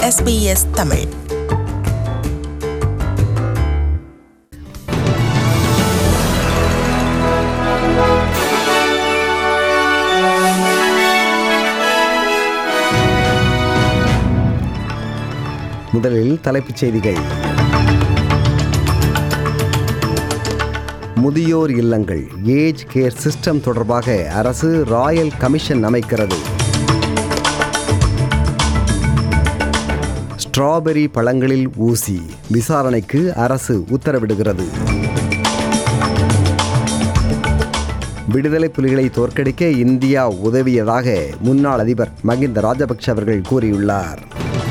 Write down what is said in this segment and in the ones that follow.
SBS Tamil. முதலில் தலைப்புச் செய்திகள். முதியோர் இல்லங்கள் ஏஜ் கேர் சிஸ்டம் தொடர்பாக அரசு ராயல் கமிஷன் அமைக்கிறது. ஸ்ட்ராபெரி பழங்களில் ஊசி விசாரணைக்கு அரசு உத்தரவிடுகிறது. விடுதலை புலிகளை தோற்கடிக்க இந்தியா உதவியதாக முன்னாள் அதிபர் மகிந்த ராஜபக்ஷ அவர்கள் கூறியுள்ளார்.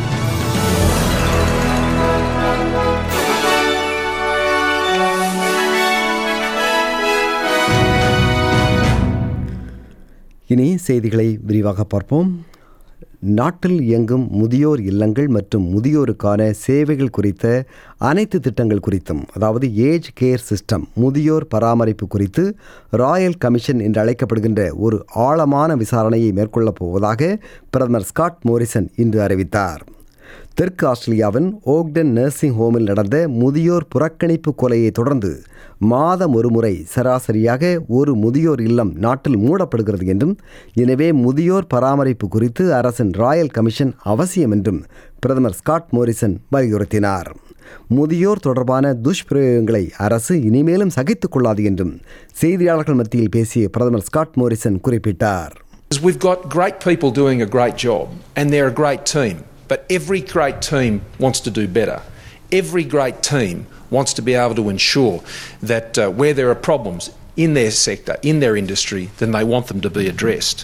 இனி செய்திகளை விரிவாக பார்ப்போம். நாட்டில் இயங்கும் முதியோர் இல்லங்கள் மற்றும் முதியோருக்கான சேவைகள் குறித்த அனைத்து திட்டங்கள் குறித்தும், அதாவது ஏஜ் கேர் சிஸ்டம், முதியோர் பராமரிப்பு குறித்து ராயல் கமிஷன் என்று அழைக்கப்படுகின்ற ஒரு ஆழமான விசாரணையை மேற்கொள்ளப் போவதாக பிரதமர் ஸ்காட் மோரிசன் இன்று அறிவித்தார். தெற்கு ஆஸ்திரேலியாவின் ஓக்டன் நர்சிங் ஹோமில் நடந்த முதியோர் புறக்கணிப்பு கொலையை தொடர்ந்து மாதம் ஒரு முறை சராசரியாக ஒரு முதியோர் இல்லம் நாட்டில் மூடப்படுகிறது என்றும், எனவே முதியோர் பராமரிப்பு குறித்து அரசின் ராயல் கமிஷன் அவசியம் என்றும் பிரதமர் ஸ்காட் மோரிசன் வலியுறுத்தினார். முதியோர் தொடர்பான துஷ்பிரயோகங்களை அரசு இனிமேலும் சகித்துக் கொள்ளாது என்றும் செய்தியாளர்கள் மத்தியில் பேசிய பிரதமர் ஸ்காட் மோரிசன் குறிப்பிட்டார். We've got great people doing a great job and they're a great team. But every great team wants to do better. Every great team wants to be able to ensure that where there are problems in their sector, in their industry, then they want them to be addressed.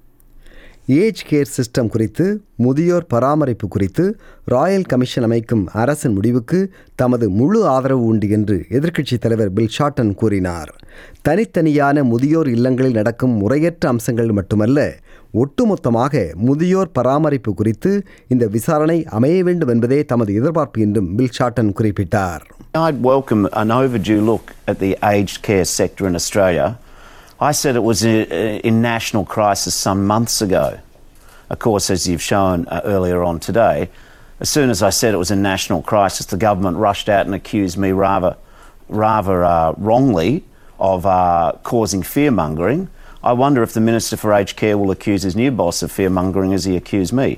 Age care system குறித்து, முதியோர் பராமரிப்பு குறித்து Royal commission அமைக்கும் அரசின் முடிவுக்கு தமது முழு ஆதரவு உண்டு என்று எதிர்க்கட்சித் தலைவர் பில் ஷார்டன் கூறினார். தனித்தனியான முதியோர் இல்லங்களில் நடக்கும் முறையற்ற அம்சங்கள் மட்டுமல்ல, ஒட்டுமொத்தமாக முதியோர் பராமரிப்பு குறித்து இந்த விசாரணை அமைய வேண்டும் என்பதே தமது எதிர்பார்ப்பு என்றும் பில் ஷார்டன் குறிப்பிட்டார். I'd welcome an overdue look at the aged care sector in Australia. I said it was in national crisis some months ago. Of course, as you've shown earlier on today, as soon as I said it was a national crisis, the government rushed out and accused me rather wrongly of causing fear-mongering. I wonder if the Minister for Aged Care will accuse his new boss of fear-mongering as he accused me.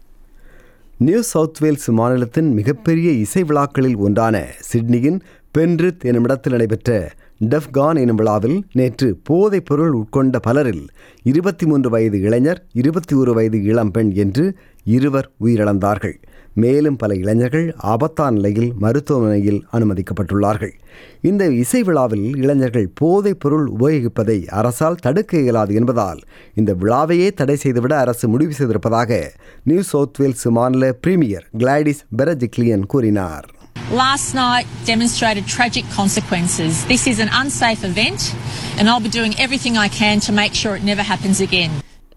New South Wales மாநிலத்தின் மிகப்பெரிய இசை விழாக்களில் ஒன்றான சிட்னியின் Penrith என்னுமிடத்தில் நடைபெற்ற டெஃப்கான் எனும் விழாவில் நேற்று போதைப் பொருள் உட்கொண்ட பலரில் 23 வயது இளைஞர், 21 வயது இளம்பெண் என்று 2 உயிரிழந்தார்கள். மேலும் பல இளைஞர்கள் ஆபத்தான நிலையில் மருத்துவமனையில் அனுமதிக்கப்பட்டுள்ளார்கள். இந்த இசை விழாவில் இளைஞர்கள் போதைப் பொருள் உபயோகிப்பதை அரசால் தடுக்க இயலாது என்பதால் இந்த விழாவையே தடை செய்துவிட அரசு முடிவு செய்திருப்பதாக நியூ சவுத் வேல்ஸ் மாநில பிரீமியர் கிளாடிஸ் பெரஜிக்லியன் கூறினார். Last night demonstrated tragic consequences. This is an unsafe event and I'll be doing everything I can to make sure it never happens again.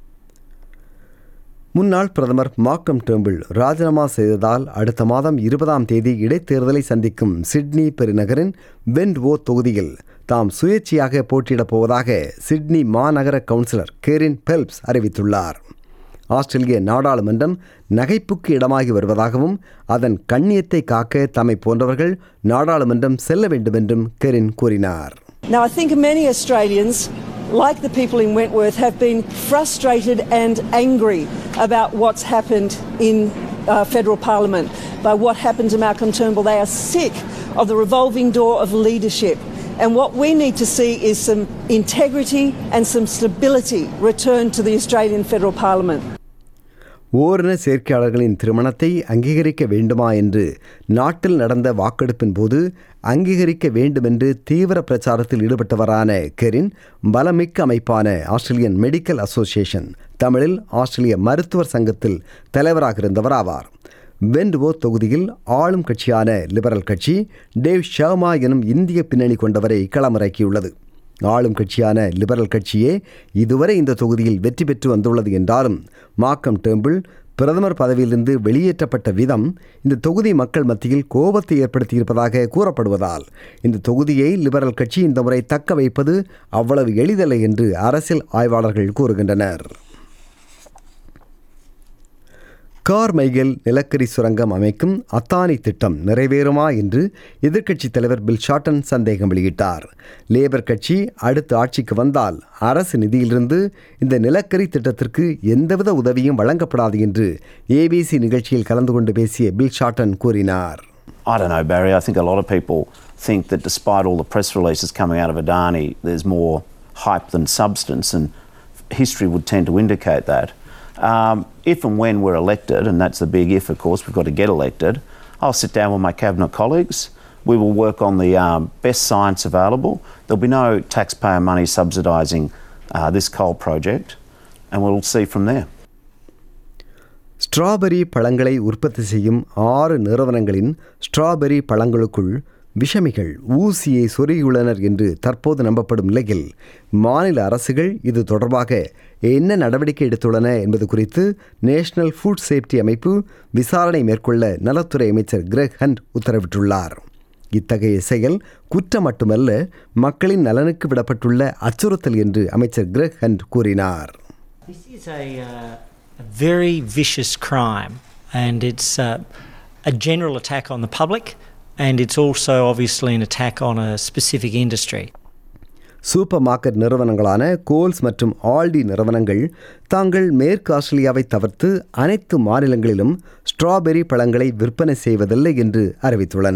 முன்னாள் பிரதமர் மால்கம் டேர்ம்பிள் ராஜினாமா செய்ததால் அடுத்த மாதம் 20ஆம் தேதி இடைத்தேர்தலை சந்திக்கும் சிட்னி பெருநகரின் வென்ட்வோர்த் தொகுதியில் தாம் சுயேட்சையாக போட்டியிடப் போவதாக சிட்னி மாநகர கவுன்சிலர் கேரின் பெல்ப்ஸ் அறிவித்துள்ளார். ஆஸ்திரேலிய நாடாளுமன்றம் நகைப்புக்கு இடமாகி வருவதாகவும் அதன் கண்ணியத்தை காக்க தம்மை போன்றவர்கள் நாடாளுமன்றம் செல்ல வேண்டும் என்றும் கெரின் கூறினார். Now I think many Australians, like the people in Wentworth, have been frustrated and angry about what's happened in federal parliament, by what happened to Malcolm Turnbull. They are sick of the revolving door of leadership. And what we need to see is some integrity and some stability return to the Australian Federal Parliament. ஓரின சேர்க்கையாளர்களின் திருமணத்தை அங்கீகரிக்க வேண்டுமா என்று நாட்டில் நடந்த வாக்கெடுப்பின் போது அங்கீகரிக்க வேண்டுமென்று தீவிர பிரச்சாரத்தில் ஈடுபட்டவரான கெரின் பலமிக்க அமைப்பான ஆஸ்திரேலியன் மெடிக்கல் அசோசியேஷன், தமிழில் ஆஸ்திரேலிய மருத்துவர் சங்கத்தில் தலைவராக இருந்தவர் ஆவார். வென்ட்வோர்த் தொகுதியில் ஆளும் கட்சியான லிபரல் கட்சி டேவ் ஷர்மா எனும் இந்திய பின்னணி கொண்டவரை களமிறக்கியுள்ளது. ஆளும் கட்சியான லிபரல் கட்சியே இதுவரை இந்த தொகுதியில் வெற்றி பெற்று வந்துள்ளது என்றாலும் மால்கம் டேர்ம்பிள் பிரதமர் பதவியிலிருந்து வெளியேற்றப்பட்ட விதம் இந்த தொகுதி மக்கள் மத்தியில் கோபத்தை ஏற்படுத்தியிருப்பதாக கூறப்படுவதால் இந்த தொகுதியை லிபரல் கட்சி இந்த முறை தக்க வைப்பது அவ்வளவு எளிதல்ல என்று அரசியல் ஆய்வாளர்கள் கூறுகின்றனர். கார்மைகல் நிலக்கரி சுரங்கம் அமைக்கும் அத்தானி திட்டம் நிறைவேறுமா என்று எதிர்க்கட்சித் தலைவர் பில் ஷார்டன் சந்தேகம் வெளியிட்டார். லேபர் கட்சி அடுத்த ஆட்சிக்கு வந்தால் அரசு நிதியிலிருந்து இந்த நிலக்கரி திட்டத்திற்கு எந்தவித உதவியும் வழங்கப்படாது என்று ஏபிசி நிகழ்ச்சியில் கலந்து கொண்டு பேசிய பில் ஷார்டன் கூறினார். I don't know, Barry. I think a lot of people think that despite all the press releases coming out of Adani, there's more hype than substance, and history would tend to indicate that. If and when we're elected, and that's the big if, of course, we've got to get elected, I'll sit down with my cabinet colleagues. We will work on the best science available. There'll be no taxpayer money subsidising this coal project, and we'll see from there. Strawberry பழங்களை உற்பத்தி செய்யும் 6 நிறுவனங்களின் strawberry பழங்களுக்குள் விஷமிகள் ஊசியை சொருகியுள்ளனர் என்று தற்போது நம்பப்படும் நிலையில் மாநில அரசுகள் இது தொடர்பாக என்ன நடவடிக்கை எடுத்துள்ளன என்பது குறித்து நேஷனல் ஃபுட் சேஃப்டி அமைப்பு விசாரணை மேற்கொள்ள நலத்துறை அமைச்சர் கிரெக் ஹண்ட் உத்தரவிட்டுள்ளார். இத்தகைய செயல் குற்றம் மட்டுமல்ல, மக்களின் நலனுக்கு விடப்பட்டுள்ள அச்சுறுத்தல் என்று அமைச்சர் கிரெக் ஹண்ட் கூறினார். This is a very vicious crime, and it's a general attack on the public, and it's also obviously an attack on a specific industry. Supermarket நிறுவனங்களான கோல்ஸ் மற்றும் ஆல்டி நிறுவனங்கள் தாங்கள் மேற்கு ஆஸ்திரேலியாவை தவிர்த்து அனைத்து மாநிலங்களிலும் ஸ்ட்ராபெரி பழங்களை விற்பனை செய்வதில்லை என்று அறிவித்துள்ளன.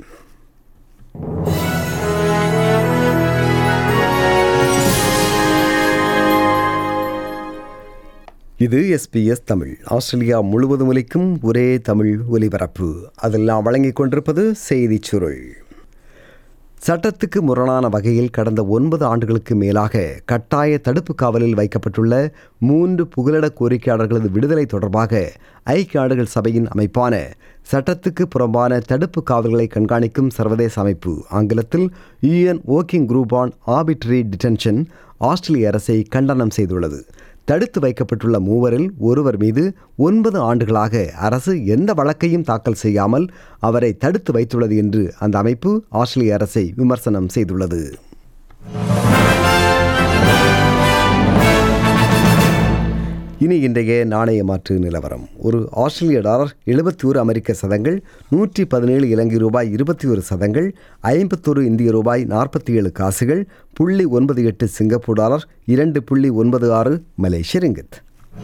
இது SBS தமிழ். ஆஸ்திரேலியா முழுவதும் ஒலிக்கும் ஒரே தமிழ் ஒலிபரப்பு. அதில் நாம் வழங்கிக் கொண்டிருப்பது செய்திச் சுருள். சட்டத்துக்கு முரணான வகையில் கடந்த 9 ஆண்டுகளுக்கு மேலாக கட்டாய தடுப்பு காவலில் வைக்கப்பட்டுள்ள 3 புகலிட கோரிக்கையாளர்களது விடுதலை தொடர்பாக ஐக்கிய நாடுகள் சபையின் அமைப்பான சட்டத்துக்கு புறம்பான தடுப்பு காவல்களை கண்காணிக்கும் சர்வதேச அமைப்பு, ஆங்கிலத்தில் UN Working Group on Arbitrary Detention, ஆஸ்திரேலிய அரசை கண்டனம் செய்துள்ளது. தடுத்து வைக்கப்பட்டுள்ள 3 ஒருவர் மீது 9 ஆண்டுகளாக அரசு எந்த வழக்கையும் தாக்கல் செய்யாமல் அவரை தடுத்து வைத்துள்ளது என்று அந்த அமைப்பு ஆஸ்திரேலிய அரசை விமர்சனம் செய்துள்ளது. இனி இன்றைய நாணய மாற்று நிலவரம். ஒரு ஆஸ்திரேலிய டாலர் 71 அமெரிக்க சதங்கள், 117 இலங்கை ரூபாய் 21 சதங்கள், 51 இந்திய ரூபாய் 47 காசுகள், 0.98 சிங்கப்பூர் டாலர், 2.96 மலேசிய ரிங்கித்.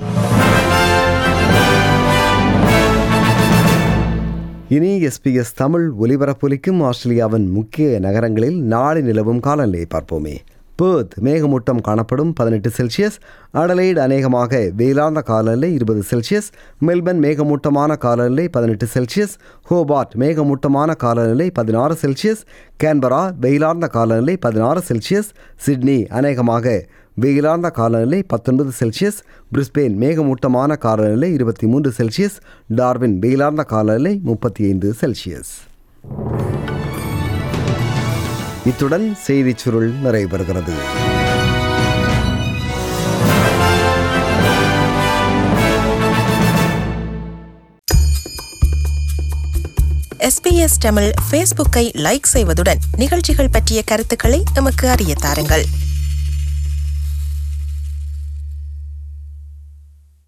இனி SBS தமிழ் ஒலிபரப்பொலிக்கும் ஆஸ்திரேலியாவின் முக்கிய நகரங்களில் நாளை நிலவும் காலநிலையை பார்ப்போமே. பெர்த் மேகமூட்டம் காணப்படும் 18 செல்சியஸ், அடலைட் அநேகமாக வெயிலார்ந்த காலநிலை 20 செல்சியஸ், மெல்பர்ன் மேகமூட்டமான காலநிலை 18 செல்சியஸ், ஹோபார்ட் மேகமூட்டமான காலநிலை 16 செல்சியஸ், கேன்பரா வெயிலார்ந்த காலநிலை 16 செல்சியஸ், சிட்னி அநேகமாக வெயிலார்ந்த காலநிலை 19 செல்சியஸ், பிரிஸ்பேன் மேகமூட்டமான காலநிலை 23 செல்சியஸ், டார்வின் வெயிலார்ந்த காலநிலை 35 செல்சியஸ். இத்துடன் செய்திச் சுருள் நிறைவு பெறுகிறது. SBS தமிழ் ஃபேஸ்புக்கை லைக் செய்வதுடன் நிகழ்ச்சிகள் பற்றிய கருத்துக்களை எமக்கு அறிய தாருங்கள்.